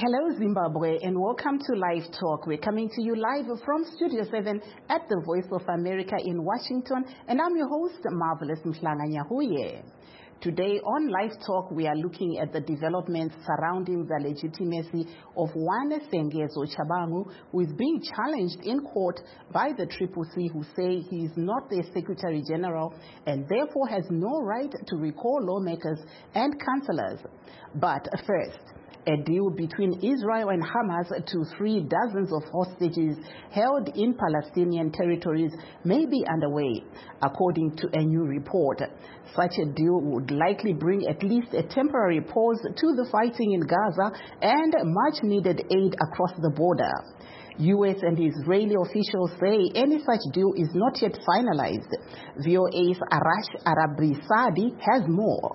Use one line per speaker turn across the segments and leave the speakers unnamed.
Hello Zimbabwe and welcome to Live Talk. We're coming to you live from Studio 7 at the Voice of America in Washington, and I'm your host, Marvelous Mhlanga-Nyahuye. Today on Live Talk, we are looking at the developments surrounding the legitimacy of one Sengezo Tshabangu, who is being challenged in court by the CCC, who say he is not the Secretary General and therefore has no right to recall lawmakers and councillors. But first, a deal between Israel and Hamas to free dozens of hostages held in Palestinian territories may be underway, according to a new report. Such a deal would likely bring at least a temporary pause to the fighting in Gaza and much-needed aid across the border. U.S. and Israeli officials say any such deal is not yet finalized. VOA's Arash Arabrisadi has more.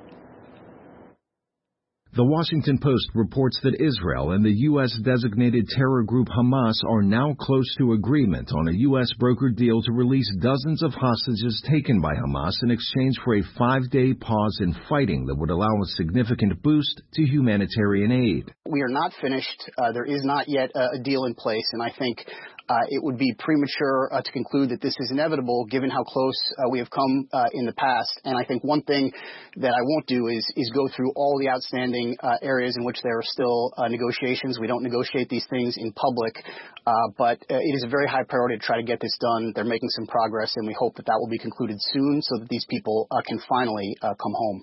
The Washington Post reports that Israel and the U.S.-designated terror group Hamas are now close to agreement on a U.S.-brokered deal to release dozens of hostages taken by Hamas in exchange for a 5-day pause in fighting that would allow a significant boost to humanitarian aid.
We are not finished. There is not yet a deal in place, and I think it would be premature to conclude that this is inevitable given how close we have come in the past. And I think one thing that I won't do is go through all the outstanding areas in which there are still negotiations. We don't negotiate these things in public, but it is a very high priority to try to get this done. They're making some progress, and we hope that that will be concluded soon so that these people can finally come home.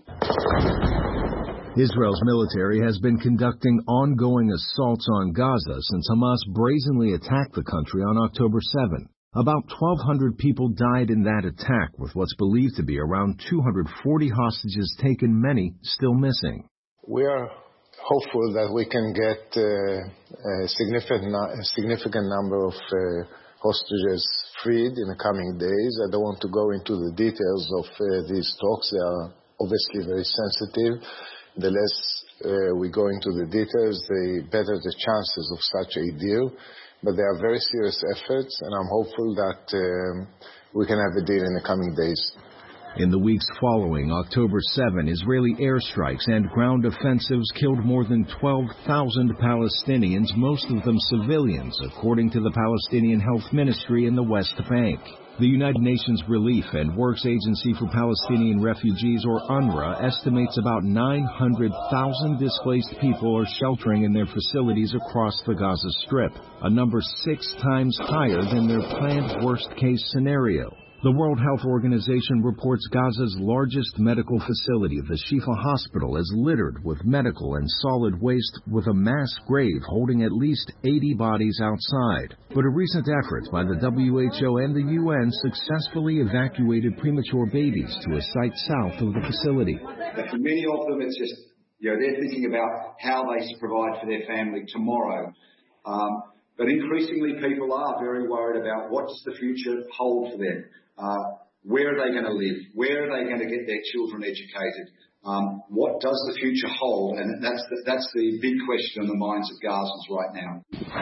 Israel's military has been conducting ongoing assaults on Gaza since Hamas brazenly attacked the country on October 7. About 1,200 people died in that attack, with what's believed to be around 240 hostages taken, many still missing.
We are hopeful that we can get a significant number of hostages freed in the coming days. I don't want to go into the details of these talks. They are obviously very sensitive. The less we go into the details, the better the chances of such a deal. But they are very serious efforts, and I'm hopeful that we can have a deal in the coming days.
In the weeks following October 7, Israeli airstrikes and ground offensives killed more than 12,000 Palestinians, most of them civilians, according to the Palestinian Health Ministry in the West Bank. The United Nations Relief and Works Agency for Palestinian Refugees, or UNRWA, estimates about 900,000 displaced people are sheltering in their facilities across the Gaza Strip, a number 6 times higher than their planned worst-case scenario. The World Health Organization reports Gaza's largest medical facility, the Shifa Hospital, is littered with medical and solid waste, with a mass grave holding at least 80 bodies outside. But a recent effort by the WHO and the UN successfully evacuated premature babies to a site south of the facility.
For many of them, it's just, they're thinking about how they provide for their family tomorrow. But increasingly, people are very worried about what does the future hold for them. Where are they going to live? Where are they going to get their children educated? What does the future hold? And that's the big question in the minds of Gazans right now.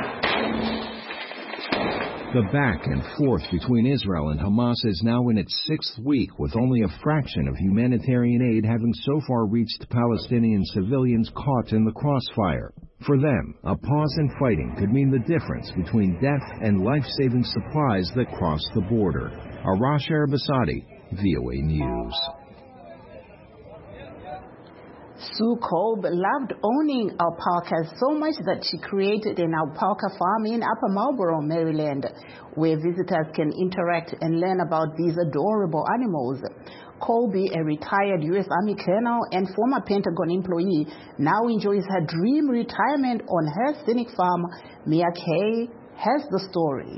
The back and forth between Israel and Hamas is now in its 6th week, with only a fraction of humanitarian aid having so far reached Palestinian civilians caught in the crossfire. For them, a pause in fighting could mean the difference between death and life-saving supplies that cross the border. Arash Arabasadi, VOA News.
Sue Kolb loved owning alpacas so much that she created an alpaca farm in Upper Marlboro, Maryland, where visitors can interact and learn about these adorable animals. Colby, a retired U.S. Army colonel and former Pentagon employee, now enjoys her dream retirement on her scenic farm. Mia Kay has the story.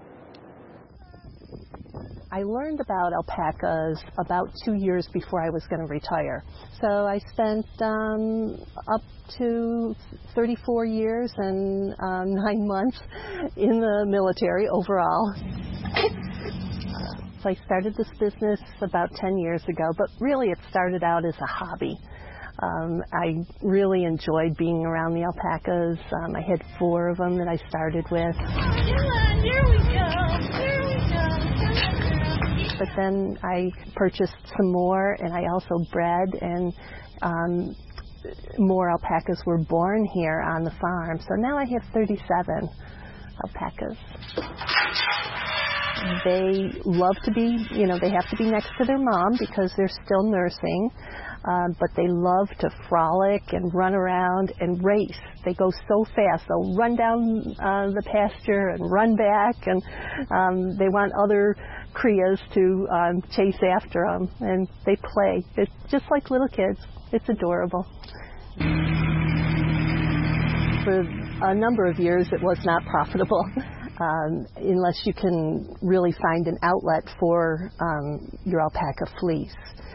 I learned about alpacas about 2 years before I was going to retire. So I spent up to 34 years and 9 months in the military overall. So I started this business about 10 years ago, but really it started out as a hobby. I really enjoyed being around the alpacas. I had 4 of them that I started with. Here we go. Here we go. But then I purchased some more, and I also bred, and more alpacas were born here on the farm. So now I have 37 alpacas. They love to be, they have to be next to their mom because they're still nursing, but they love to frolic and run around and race. They go so fast. They'll run down the pasture and run back, and they want other crias to chase after them, and they play. It's just like little kids. It's adorable. For a number of years, it was not profitable. Unless you can really find an outlet for your alpaca fleece.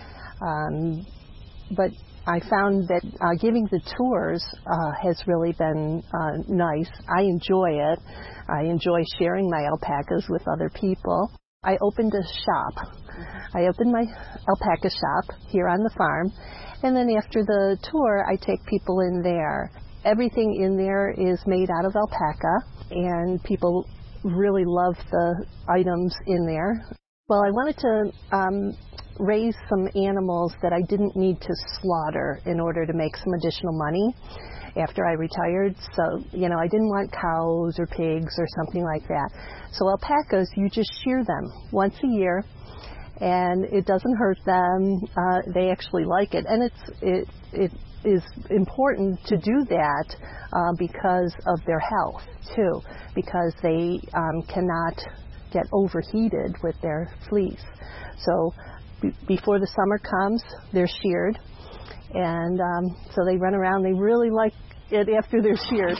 But I found that giving the tours has really been nice. I enjoy it. I enjoy sharing my alpacas with other people. I opened a shop. I opened my alpaca shop here on the farm, and then after the tour, I take people in there. Everything in there is made out of alpaca, and people really love the items in there. Well, I wanted to raise some animals that I didn't need to slaughter in order to make some additional money after I retired. So, I didn't want cows or pigs or something like that. So alpacas, you just shear them once a year, and it doesn't hurt them. They actually like it, and it is important to do that because of their health too, because they cannot get overheated with their fleece. So before the summer comes, they're sheared, and so they run around. They really like it after they're sheared.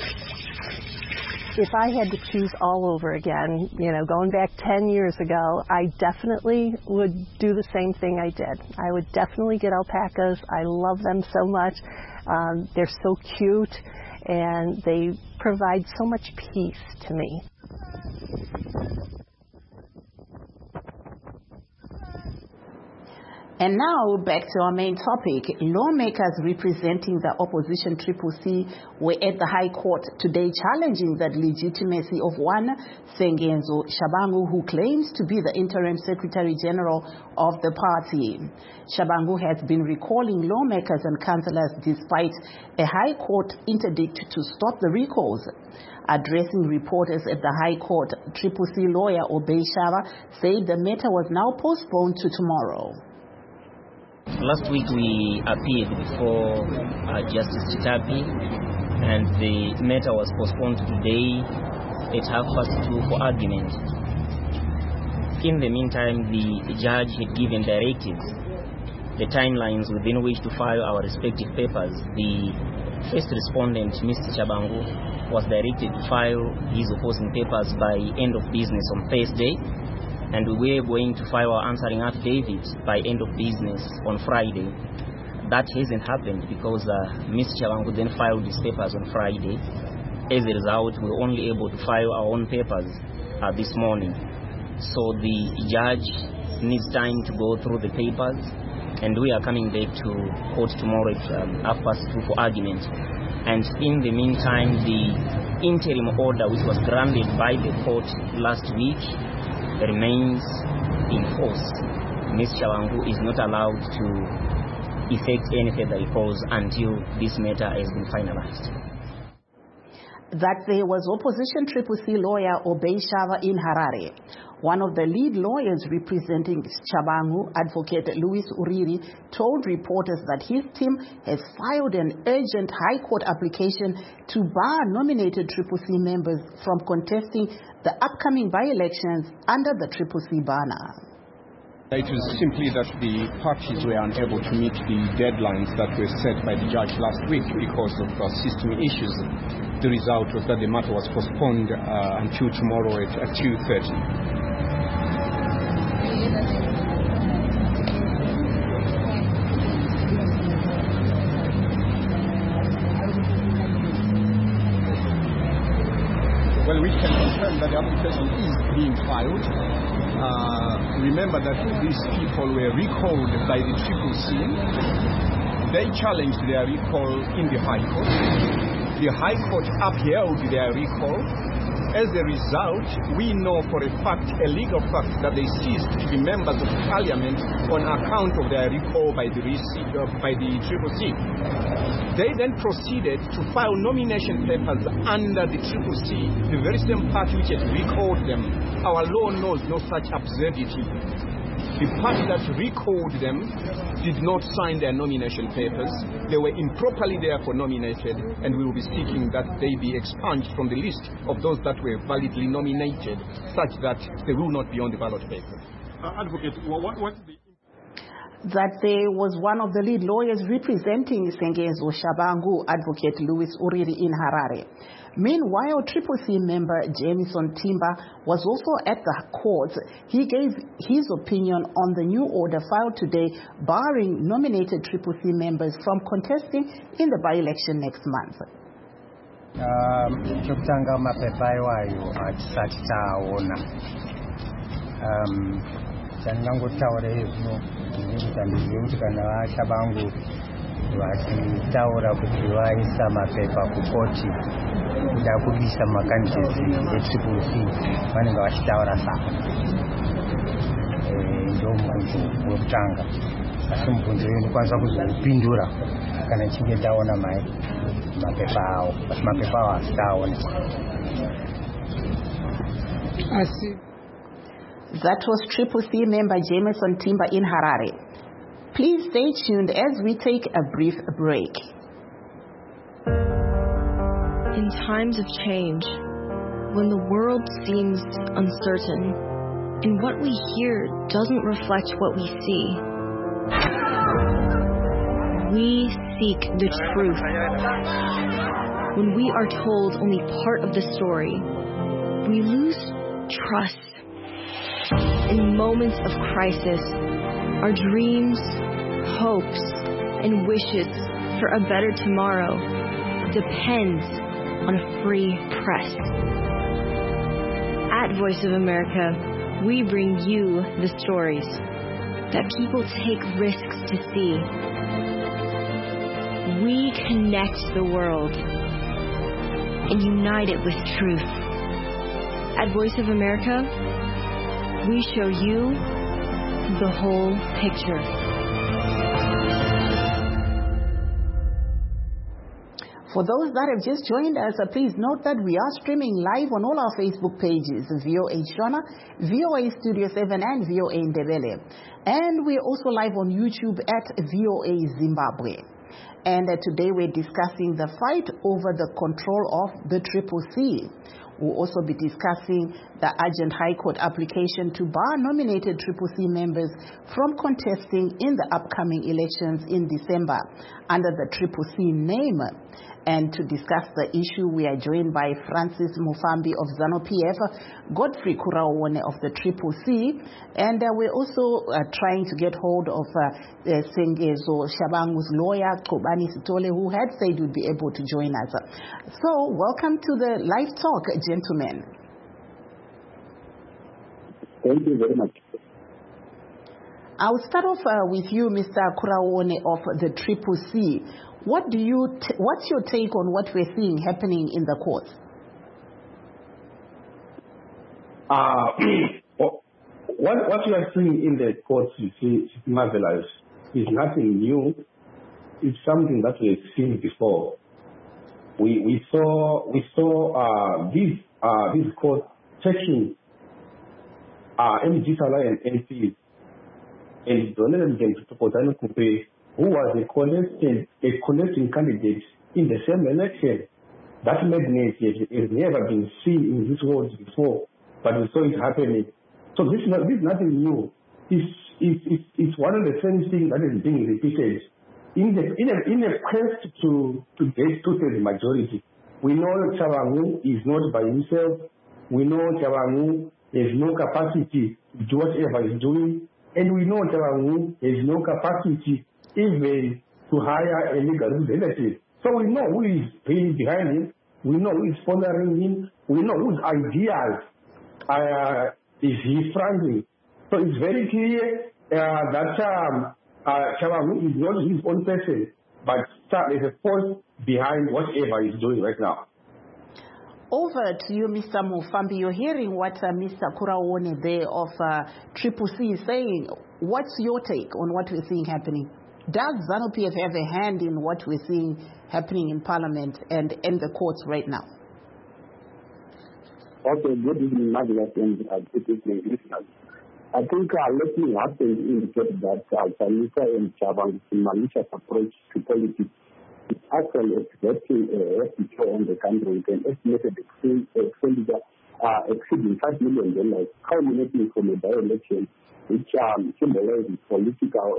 If I had to choose all over again, going back 10 years ago, I definitely would do the same thing I did. I would definitely get alpacas. I love them so much. They're so cute, and they provide so much peace to me.
And now back to our main topic. Lawmakers representing the opposition CCC were at the High Court today challenging the legitimacy of one Sengenzo Shabangu, who claims to be the interim Secretary General of the party. Shabangu has been recalling lawmakers and councillors despite a High Court interdict to stop the recalls. Addressing reporters at the High Court, CCC lawyer Obey Shava said the matter was now postponed to tomorrow.
Last week we appeared before Justice Chitapi, and the matter was postponed today at 2:30 for argument. In the meantime, the judge had given directives, the timelines within which to file our respective papers. The first respondent, Mr. Shabangu, was directed to file his opposing papers by end of business on Thursday, and we were going to file our answering affidavit by end of business on Friday. That hasn't happened because Mr. Shabangu then filed his papers on Friday. As a result, we were only able to file our own papers this morning. So the judge needs time to go through the papers, and we are coming back to court tomorrow at 2:30 for argument. And in the meantime, the interim order which was granted by the court last week remains in force. Ms. Shabangu is not allowed to effect any further recalls until this matter has been finalized.
That there was opposition CCC lawyer Obey Shava in Harare. One of the lead lawyers representing Shabangu, Advocate Louis Uriri, told reporters that his team has filed an urgent High Court application to bar nominated CCC members from contesting the upcoming by-elections under the CCC banner.
It was simply that the parties were unable to meet the deadlines that were set by the judge last week because of system issues. The result was that the matter was postponed until tomorrow at 2:30. Well, we can confirm that the application is being filed. Remember that these people were recalled by the CCC. They challenged their recall in the High Court. The High Court upheld their recall, As a result, we know for a fact, a legal fact, that they ceased to be members of parliament on account of their recall by the CCC. They then proceeded to file nomination papers under the CCC, the very same party which had recalled them. Our law knows no such absurdity. The party that recalled them did not sign their nomination papers. They were improperly therefore nominated, and we will be seeking that they be expunged from the list of those that were validly nominated, such that they will not be on the ballot paper.
Advocate, what is the...
That there was one of the lead lawyers representing Sengezo Shabangu, Advocate Louis Uriri in Harare. Meanwhile, CCC member Jamison Timber was also at the court. He gave his opinion on the new order filed today barring nominated CCC members from contesting in the by-election next month.
Chokutanga mapepa iwayo achisati taona chanangotaura izvo ndikuti kana vaShabangu vachitaura kuti vaisa mapepa kukoti kuda kubisa makandideti eCCC vanenge vachitaura saka ndo mubvunzo wekutanga. Asi mubvunzo uyu ndikwanisa kuzopindura kana tichinge taona mapepa awo, asi mapepa awo asitaonekwa.
That was CCC member Jamison Timber in Harare. Please stay tuned as we take a brief break.
In times of change, when the world seems uncertain and what we hear doesn't reflect what we see, we seek the truth. When we are told only part of the story, we lose trust. In moments of crisis, our dreams, hopes, and wishes for a better tomorrow depends on a free press. At Voice of America, we bring you the stories that people take risks to see. We connect the world and unite it with truth. At Voice of America, we show you the whole picture.
For those that have just joined us, please note that we are streaming live on all our Facebook pages, VOA Shona, VOA Studio 7, and VOA Ndebele. And we're also live on YouTube at VOA Zimbabwe. And today we're discussing the fight over the control of the CCC. We'll also be discussing the urgent High Court application to bar nominated CCC members from contesting in the upcoming elections in December under the CCC name. And to discuss the issue, we are joined by Francis Mufambi of ZANU-PF, Godfrey Kuraone of the CCC, and we're also trying to get hold of Sengezo Shabangu's lawyer, Kobani Sitole, who had said would be able to join us. So, welcome to the live talk, gentlemen.
Thank you very much.
I'll start off with you, Mr. Kuraone of the CCC. What's your take on what we're seeing happening in the courts?
What you are seeing in the courts is marvelous. It's nothing new. It's something that we have seen before. We saw these courts taking MG Salah and MPs and donating them to Topozano Coupe, who was a contesting candidate in the same election. That madness has never been seen in this world before, but we saw it happening. So this is nothing new. It's one of the same things that is being repeated. In a quest to get two-thirds majority, we know Shabangu is not by himself. We know Shabangu has no capacity to do whatever he's doing, and we know Shabangu has no capacity even to hire a legal representative. So we know who is behind him, we know who is sponsoring him, we know whose ideas is he fronting. So it's very clear that Shabangu is not his own person, but there's a force behind whatever he's doing right now.
Over to you, Mr. Mufambi. You're hearing what Mr. Kuraone there of Triple C is saying. What's your take on what we're seeing happening? Does ZANU-PF have a hand in what we're seeing happening in Parliament and in the courts right now?
Okay, good evening, Margaret, and good evening, listeners. I think let me happen indicate that Chalisa and Chaban's malicious approach to politics is actually exerting a hefty toll on the country with an estimated expenditure exceeding $5 million, culminating from a by-election which symbolizes political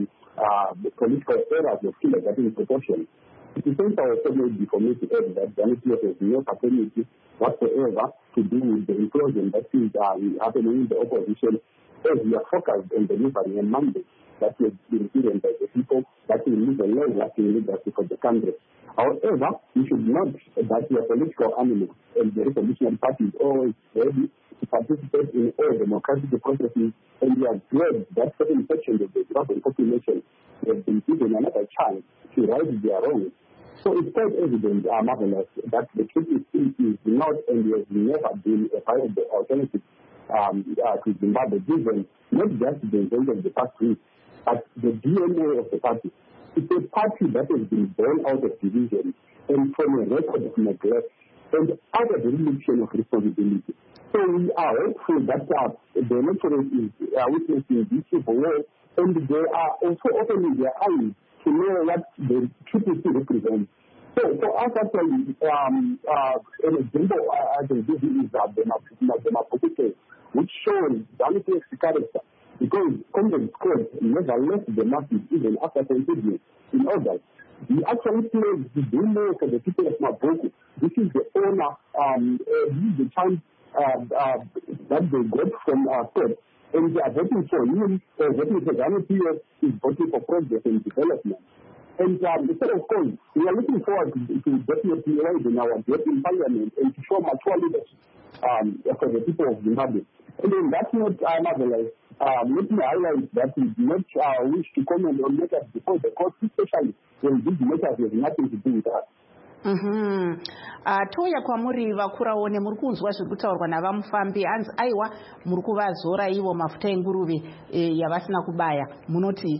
errors of kindergarten proportion. It is also maybe for me to add that ZANU-PF has no capability whatsoever to do with the implosion that is happening in the opposition, as we are focused on delivering a mandate that has been given by the people that will leave a long-lasting legacy for the country. However, we should note that we are political animals, and the Revolutionary Party is always ready to participate in all democratic processes, and we are glad that certain sections of the Zimbabwean population have been given another chance to right their wrongs. So it's quite evident, Marvelous, that the KPC is not and has never been a viable alternative to Zimbabwe, given not just the event of the past week, but the DNA of the party. It's a party that has been born out of division and from a record of neglect and out of the religion of responsibility. So we are hopeful that the electorate is witnessing this civil war, and they are also opening their eyes to know what the KPC represents. So for us, actually, an example I can give you is the Maputo case, which shows ZANU-PF's character, because Congress Court never left the masses even after considering in August. We actually pledged to do more for the people of Maputo. This is the honor, this is the chance that they got from our state. And they are voting for him, voting for ZANU-PF is voting for progress and development. And of course, we are looking forward to definitely raising our debt in Parliament and to show mature leadership for the people of Zimbabwe. And then that's not Marvelous. Let me highlight that we do not wish to comment on matters before the court, especially when these matters have nothing to do with us.
Toya kwamuri vakuraone muri kunzwa zviri kutaurwa navamufambi hanzi aiwa muri kuvazora ivo mafuta enguruve yavasina kubaya munoti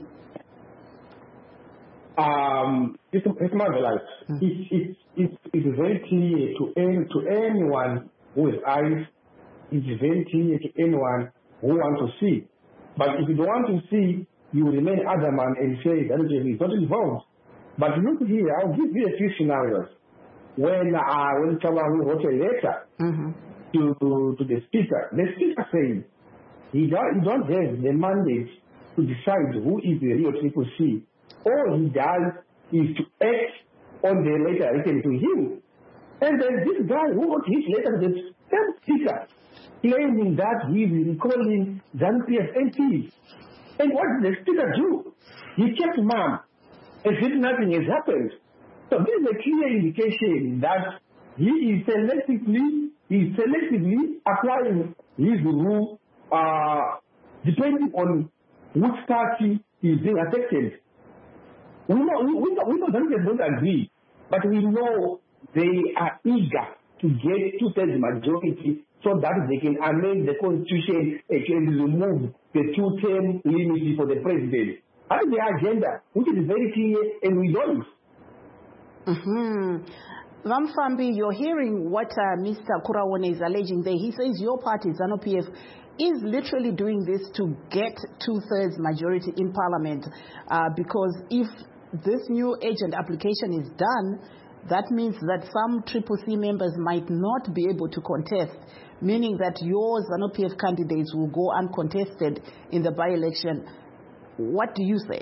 it's marvelous. It's very clear to anyone who has eyes. It's very clear to anyone who wants to see. But if you don't want to see, you remain adamant and say that is not involved. But look here, I'll give you a few scenarios. When someone wrote a letter to the speaker says he don't have the mandate to decide who is the real Triple C. All he does is to act on the letter written to him. And then this guy who wrote his letter to the same speaker, claiming that he is recalling ZANU-PF MPs. And what did the speaker do? He kept mum as if nothing has happened. So this is a clear indication that he is selectively applying his rule depending on which party is being affected. We know that they don't agree, but we know they are eager to get two-thirds majority so that they can amend the constitution and remove the two-term limit for the president. That is the agenda, which is very clear, and we know it.
Vamfambi, you're hearing what Mr. Kuraone is alleging there. He says your party, ZANU-PF, is literally doing this to get two-thirds majority in Parliament because if this new agent application is done, that means that some Triple C members might not be able to contest, meaning that your ZANU-PF candidates will go uncontested in the by-election. What do you say?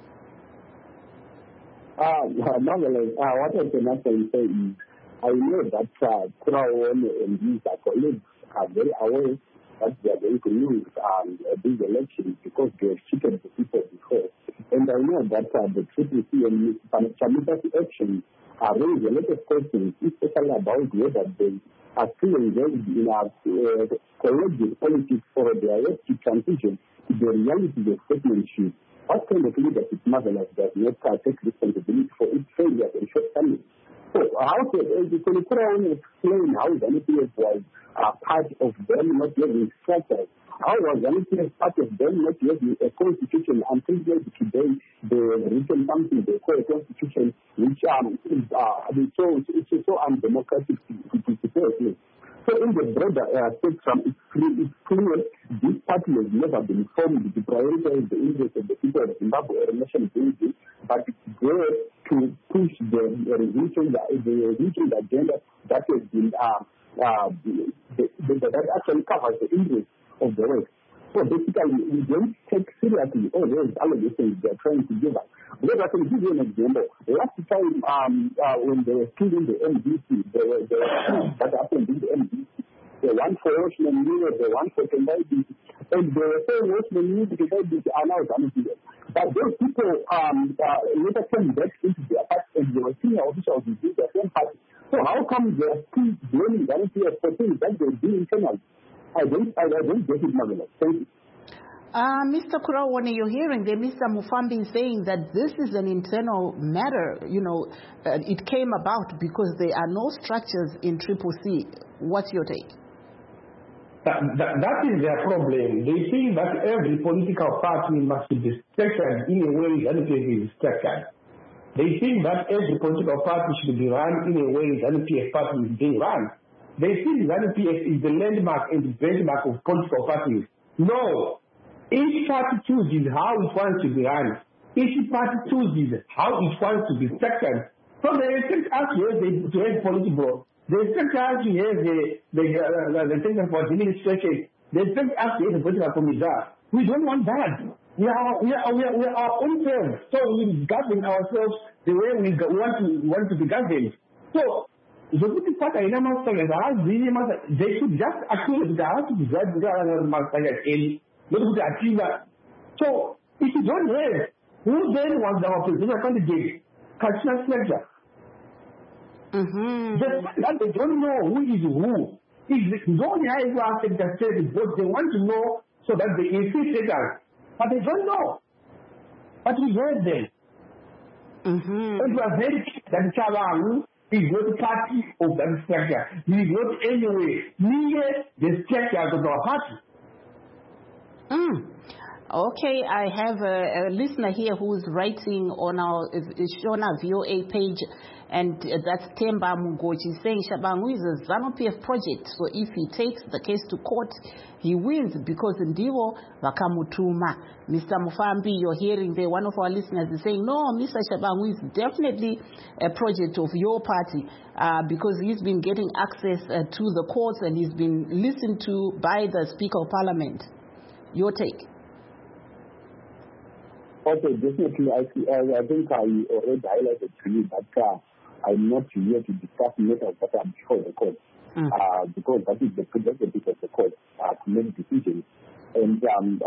Marvelous. What I can actually say is I know that Kuraone and his colleagues are very aware that they are going to lose these elections because they have cheated the people before. And I know that the Triple C and Chamisa's actions raise a lot of questions, especially about whether they are still engaged in collegiate politics or they are yet to transition to the realities of statesmanship. What kind of leadership Marvelous does not take responsibility for its failures and shortcomings? So how can explain how ZANU-PF was part of them not having structures? How was ZANU-PF part of them not having a constitution until today they written something they call a constitution which is so undemocratic to say. So in the broader spectrum, it's clear this party has never been formed to prioritize the interests of the people of Zimbabwe or nation building, but it's there to push the revolution agenda that has been that actually covers the interests of the West. So basically, we don't take seriously all those allegations they are trying to give us. Because I can give you an example. Last time when they were killing the MDC, that happened in the MDC. The one for Watchman News, the one for Tendai, and the same Watchman News are now ZANU-PF. But those people later came back into their party and they were senior officials within their same party. So how come they are still blaming ZANU-PF for things that they do internally? I don't get it, Marvelous. Thank you.
Mr. Kurawane, you're hearing there, Mr. Mufambi saying that this is an internal matter. It came about because there are no structures in Triple C. What's your take?
That is their problem. They think that every political party must be structured in a way that is structured. They think that every political party should be run in a way that the party is being run. They think that the is the landmark and the benchmark of political parties. No. Each party chooses how it wants to be run. Each party chooses how it wants to be structured. So they expect us to have political. They expect us to have the Center for Administration. They expect us to have the political committee. We don't want that. We are our own selves. So we govern ourselves the way we want to be governed. So they should just acknowledge that so if you don't have, who then was our presidential candidate? Cultural structure. Just that they don't know who is who. It's only how you ask them that say because they want to know so that they infiltrate us. But they don't know. But we heard them. And we are very clear that Chabangu is not party of that structure. He is not anyway near the structure of our party.
Okay, I have a listener here who's writing on our Shona VOA page, and that's Temba Mugochi saying Shabangu is a ZANU-PF project, so if he takes the case to court, he wins because Ndivo Vakamutuma. Mr. Mufambi, you're hearing there, one of our listeners is saying, no, Mr. Shabangu is definitely a project of your party because he's been getting access to the courts and he's been listened to by the Speaker of Parliament. Your take?
Okay, definitely. I think I already highlighted to you that I'm not here to discuss matters that are before the court, because that is the prerogative of the court to make decisions. And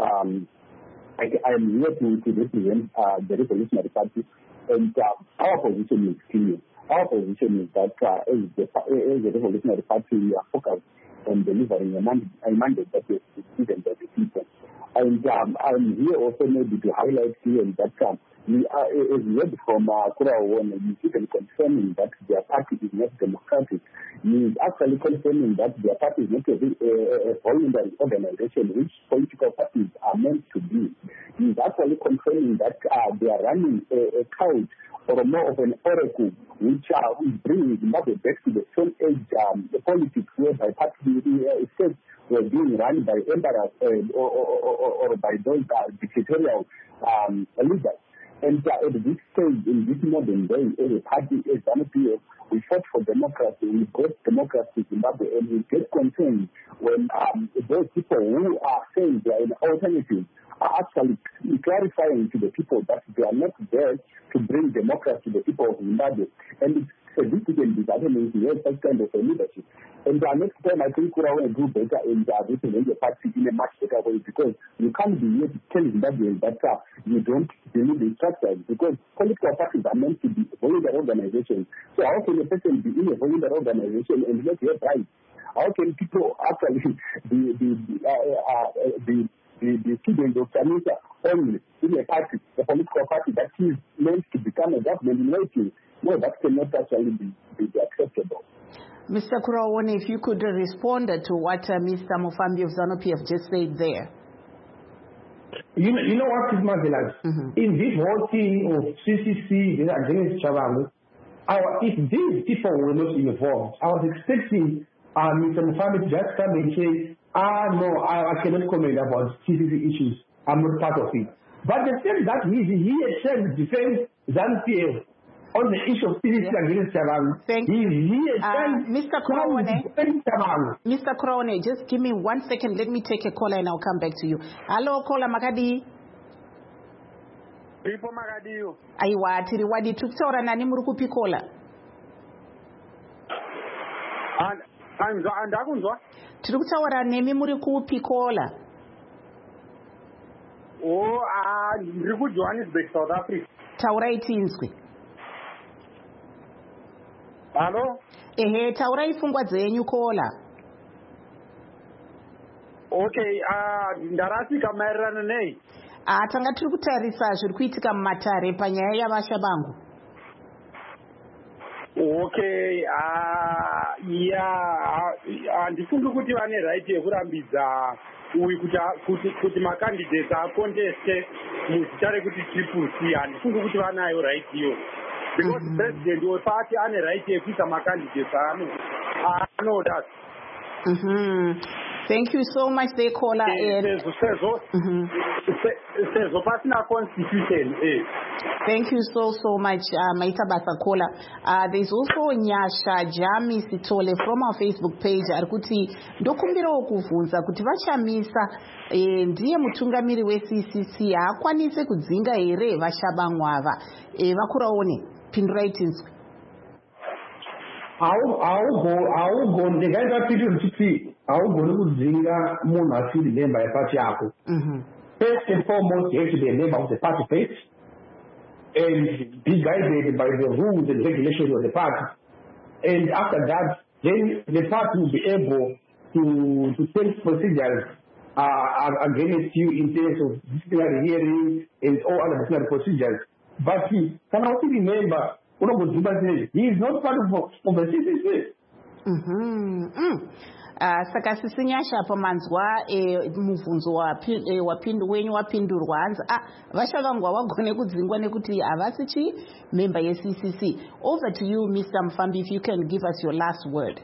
I am here to represent the Revolutionary Party, and our position is clear. Our position is that as the Revolutionary Party, we are focused on delivering a mandate that is given by the people. And I'm here also maybe to highlight here that we are, as we heard from Kurawane, he's even confirming that their party is not democratic. He is actually confirming that their party is not a voluntary organization, which political parties are meant to be. He is actually confirming that they are running a cult or more of an oracle, which brings Zimbabwe back to the Stone Age politics, whereby party states were being run by emperors or by those dictatorial leaders. And at this stage, in this modern day, as a party, as ZANU-PF, we fought for democracy. We got democracy in Zimbabwe, and we get concerned when those people who are saying they are an alternative are actually clarifying to the people that they are not there to bring democracy to the people of Zimbabwe. And it's a difficult disagreement to have such kind of a leadership. And next time, I think Kurawane will do better and represent the party in a much better way, because you can't be here to tell Zimbabweans that you don't believe in structures, because political parties are meant to be voluntary organizations. So how can a person be in a voluntary organization and not have rights? How can people actually be students of Chanisa only in a party, a political party that is meant to become a government in waiting? No, that cannot actually be be acceptable.
Mr. Kuraone, if you could respond to what Mr. Mufambi of ZANU-PF just said there.
You know what is marvelous? In this whole thing of CCC against Chabangu, if these people were not involved, I was expecting Mr. Mufambi to just come and say, no, I cannot comment about CCC issues. I'm not part of it. But the fact that he himself defends ZANU-PF on the issue of CCC against Chabangu,
Mr. Kuraone, just give me 1 second. Let me take a caller and I'll come back to you. Hello, caller Makadi.
Ripo Makadiyo.
Aiwa, tiriwadi tukutaura nani muri kupi caller?
Andakunzwa?
Tiri kutaura nemi muri kupi caller?
Ndiri ku Johannesburg, South Africa.
Taurai tinzwi.
Hello?
Taurai fungwa dzenyu caller.
Okay, ndarasika maererano nei?
Tanga tiri kutarisa zviri kuitika mumatare panyaya yavashabangu.
Okay, handifungi kuti vane right yekurambidza uyu kuti makandidates akonteste muzita rekuti triple C. Handifungi kuti vanayo right iyo. Because president wepati ane right yekuisa makandidates anoda.
Thank you so much, they caller.
Constitution.
Thank you so much, Maita Basa caller. There's also Nyasha Jami Sitole from our Facebook page. Arikuti ndokumbira okuvunza kuti vachamisa ndiye mutungamiri we-CCC akwanise kudzinga here vashabangu ava. Vakuraone pindurai tinzwi.
Augo ndikaita piti kuti augoni kudzinga munhu asiri member yepati yako. First and foremost, you have to be a member of the party first and be guided by the rules and regulations of the party. And after that, then the party will be able to take procedures against you in terms of disciplinary hearing and all other disciplinary procedures. But can I also remember, he is not part of the CCC.
Saka sisinyasha pamanzwa muvunzo wenyu wapindurwa hanzi vashavangu wagone kudzingwa nekuti havasi member ye-CCC. Over to you, Mr. Mufambi, if you can give us your last word.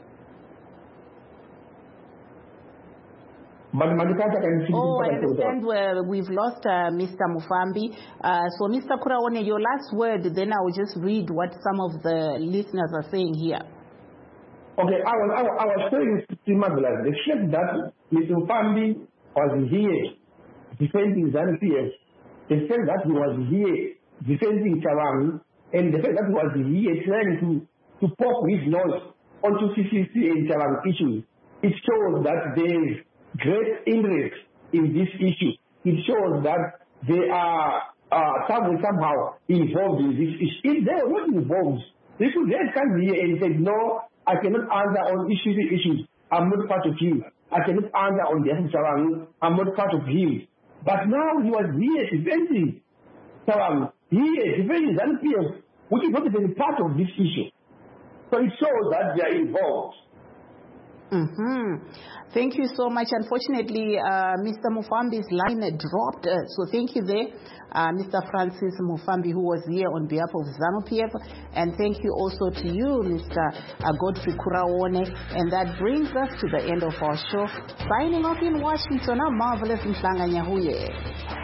I understand
we've lost Mr. Mufambi. So Mr. Kuraone, your last word, then I will just read what some of the listeners are saying here.
Okay, I was saying marvelous. The fact that Mr. Mufambi was here defending ZANU-PF, the fact that he was here defending Chabangu, and the fact that he was here trying to poke his nose onto CCC and Chabangu issues, it shows that there is great interest in this issue. It shows that they are somehow involved in this issue. If they were not involved, they should then come here and say, no, I cannot answer on issues. I'm not part of him. I cannot answer on the Chabangu. I'm not part of him. But now he was here defending Chabangu, here defending ZANU-PF, which is not even part of this issue. So it shows that they are involved.
Thank you so much. Unfortunately, Mr. Mufambi's line dropped. So thank you there, Mr. Francis Mufambi, who was here on behalf of ZANU-PF. And thank you also to you, Mr. Godfrey Kuraone. And that brings us to the end of our show. Signing off in Washington, I'm Marvelous Mhlanga Nyahuye.